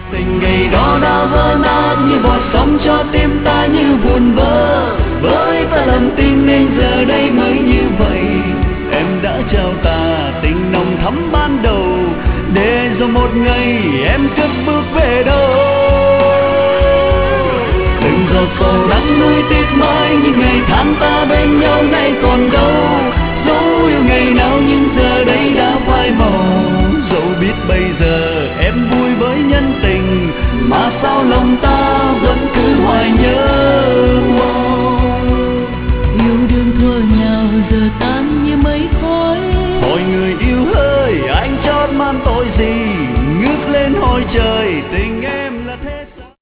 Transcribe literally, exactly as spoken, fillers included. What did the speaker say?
Tình ngày đó đã vỡ nát như bọt sóng cho tim ta như buồn vỡ. Với ta lầm tin nên giờ đây mới như vậy. Em đã trao ta tình nồng thắm ban đầu, để rồi một ngày em cất bước về đâu. Từng giọt sầu nắng nuối tiếc mãi, những ngày tháng ta bên nhau nay còn đâu. Dấu yêu ngày nào như